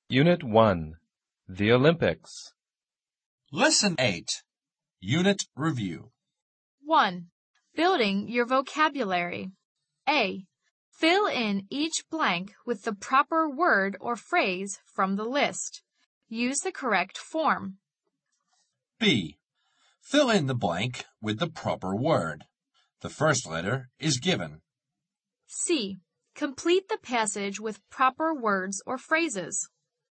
Unit 1. The Olympics. Lesson 8. Unit Review. 1. Building your vocabulary. A. Fill in each blank with the proper word or phrase from the list. Use the correct form. B. Fill in the blank with the proper word. The first letter is given. C. Complete the passage with proper words or phrases.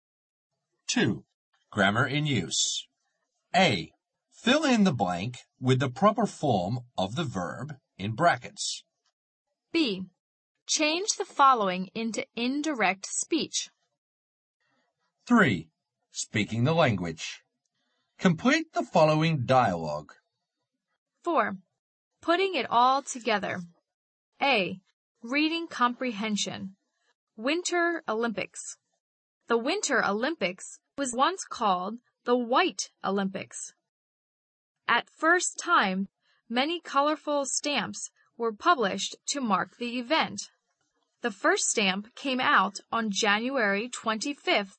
2. Grammar in use. A. Fill in the blank with the proper form of the verb in brackets. B. Change the following into indirect speech. 3. Speaking the language. Complete the following dialogue. 4. Putting it all together. A. Reading comprehension. Winter Olympics. The Winter Olympics was once called the White Olympics. At first time, many colorful stamps were published to mark the event. The first stamp came out on January 25,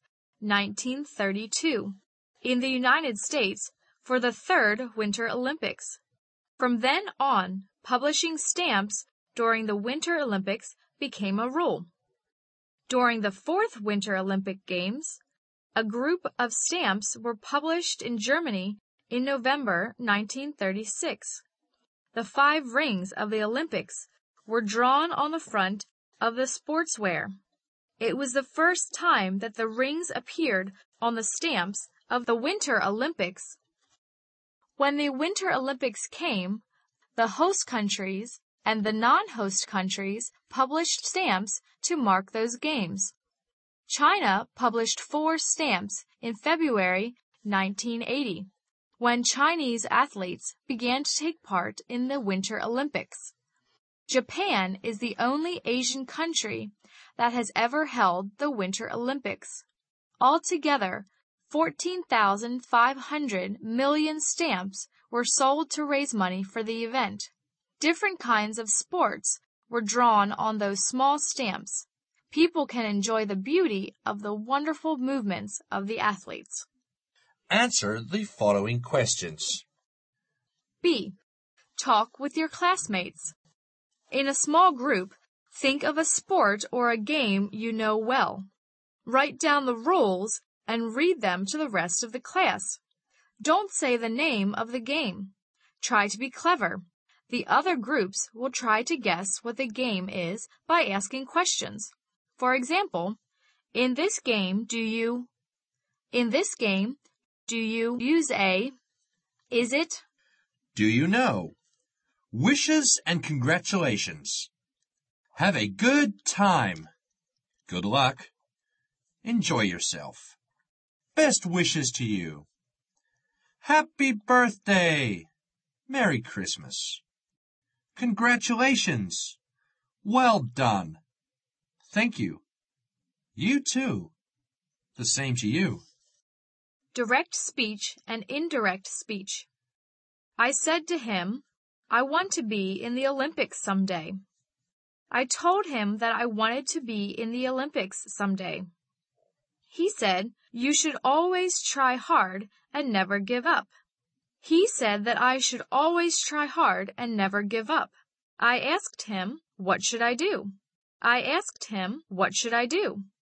1932, in the United States for the Third Winter Olympics. From then on, publishing stamps during the Winter Olympics became a rule. During the Fourth Winter Olympic Games, a group of stamps were published in Germany in November 1936. The 5 rings of the Olympics were drawn on the front of the sportswear. It was the first time that the rings appeared on the stamps of the Winter Olympics. When the Winter Olympics came, the host countries and the non-host countries published stamps to mark those games. China published 4 stamps in February 1980, when Chinese athletes began to take part in the Winter Olympics. Japan is the only Asian country that has ever held the Winter Olympics. Altogether, 14,500 million stamps were sold to raise money for the event. Different kinds of sports were drawn on those small stamps. People can enjoy the beauty of the wonderful movements of the athletes. Answer the following questions. B. Talk with your classmates. In a small group, think of a sport or a game you know well. Write down the rules and read them to the rest of the class. Don't say the name of the game. Try to be clever. The other groups will try to guess what the game is by asking questions. For example, in this game, do you use a? Is it? Do you know? Wishes and congratulations. Have a good time. Good luck. Enjoy yourself. Best wishes to you. Happy birthday. Merry Christmas. Congratulations. Well done. Thank you. You too. The same to you. Direct speech and indirect speech. I said to him, I want to be in the Olympics someday. I told him that I wanted to be in the Olympics someday. He said, you should always try hard and never give up. He said that I should always try hard and never give up. I asked him, what should I do?